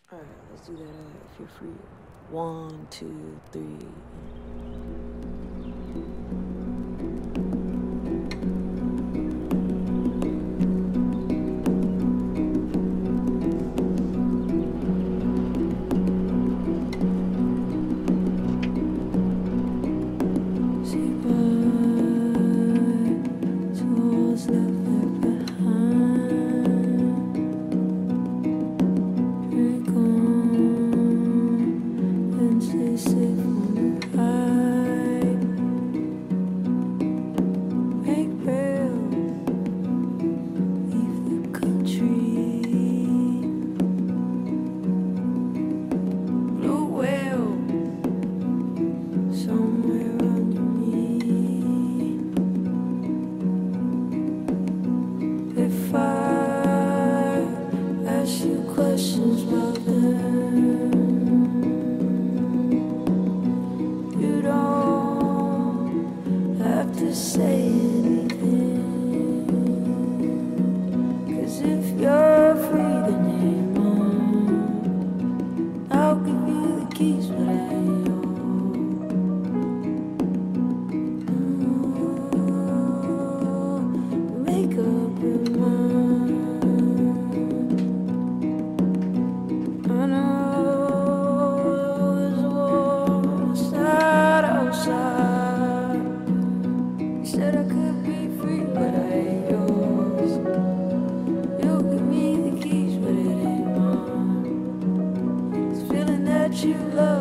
Alright, let's do that if you're free. 1, 2, 3. Say bye to what's left behind. Break on and stay safe on the ride. Make real, leave the country. Blue whale somewhere underneath. If I ask you questions, well then you don't have to say anything. 'Cause if you're free, then hang on. I'll give you the keys, but I ain't yours. Make up your mind. I know there's a war outside. You said I could be free, but I ain't yours. You give me the keys, but it ain't mine. This feeling that you love